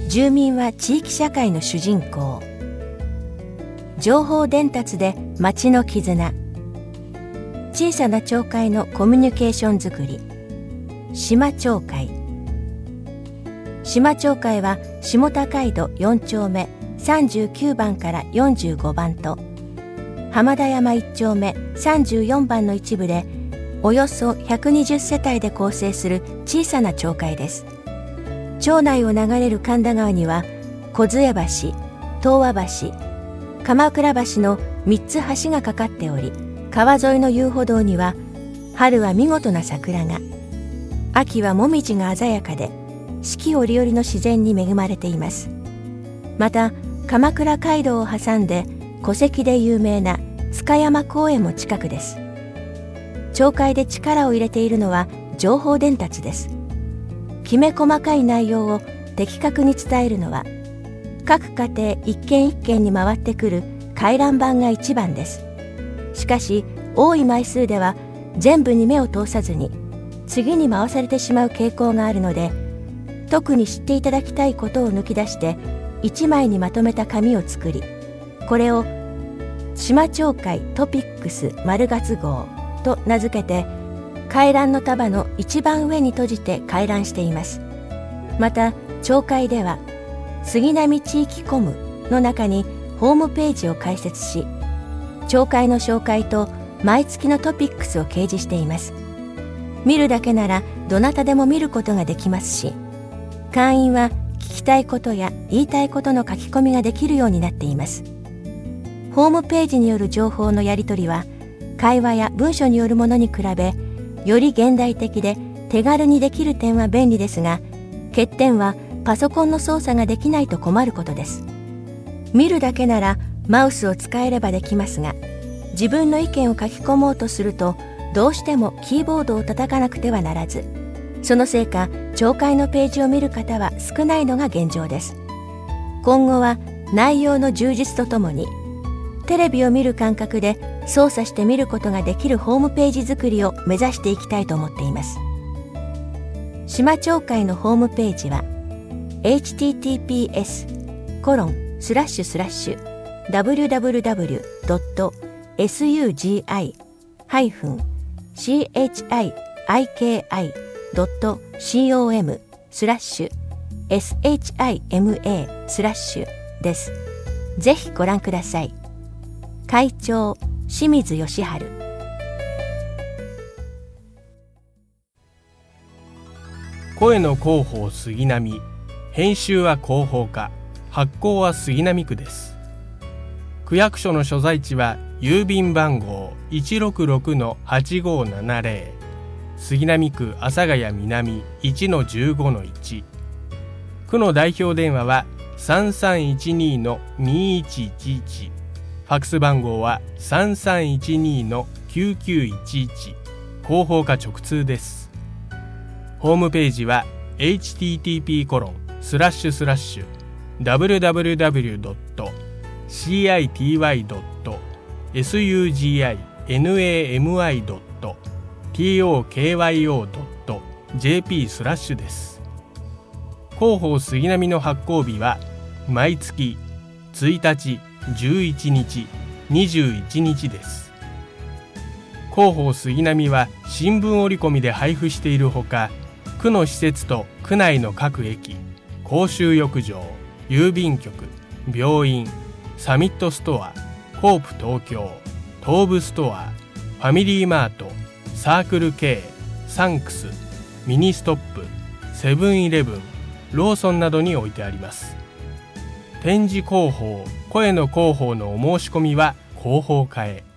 住民は地域社会の主人公。情報伝達で町の絆。小さな町会のコミュニケーションづくり。島町会。島町会は下高井戸4丁目39番から45番と浜田山1丁目34番の一部でおよそ120世帯で構成する小さな町会です。町内を流れる神田川には梢橋、東和橋、鎌倉橋の3つ橋がかかっており、川沿いの遊歩道には春は見事な桜が、秋はもみじが鮮やかで四季折々の自然に恵まれています。また鎌倉街道を挟んで戸籍で有名な塚山公園も近くです。町会で力を入れているのは情報伝達です。きめ細かい内容を的確に伝えるのは各家庭一軒一軒に回ってくる回覧板が一番です。しかし多い枚数では全部に目を通さずに次に回されてしまう傾向があるので、特に知っていただきたいことを抜き出して1枚にまとめた紙を作り、これを島町会トピックス丸月号と名付けて回覧の束の一番上に閉じて回覧しています。また町会では杉並地域コムの中にホームページを開設し、町会の紹介と毎月のトピックスを掲示しています。見るだけならどなたでも見ることができますし、会員は聞きたいことや言いたいことの書き込みができるようになっています。ホームページによる情報のやり取りは会話や文書によるものに比べより現代的で手軽にできる点は便利ですが、欠点はパソコンの操作ができないと困ることです。見るだけならマウスを使えればできますが、自分の意見を書き込もうとするとどうしてもキーボードを叩かなくてはならず、そのせいか町会のページを見る方は少ないのが現状です。今後は内容の充実とともにテレビを見る感覚で操作して見ることができるホームページ作りを目指していきたいと思っています。島町会のホームページは https://www.sugi-chi.com/shima/ です。ぜひご覧ください。会長清水義治。 声の広報杉並、編集は広報課、発行は杉並区です。区役所の所在地は郵便番号 166-8570、 杉並区阿佐ヶ谷南 1-15-1。 区の代表電話は 3312-2111、 ファックス番号は 3312-9911、 広報課直通です。ホームページは http://www.city.suginami.tokyo.jp/ です。広報杉並の発行日は毎月1日、11日、21日です。広報杉並は新聞折り込みで配布しているほか、区の施設と区内の各駅、公衆浴場、郵便局、病院、サミットストア、コープ東京、東武ストア、ファミリーマート、サークル K、サンクス、ミニストップ、セブンイレブン、ローソンなどに置いてあります。展示広報、声の広報のお申し込みは広報課へ。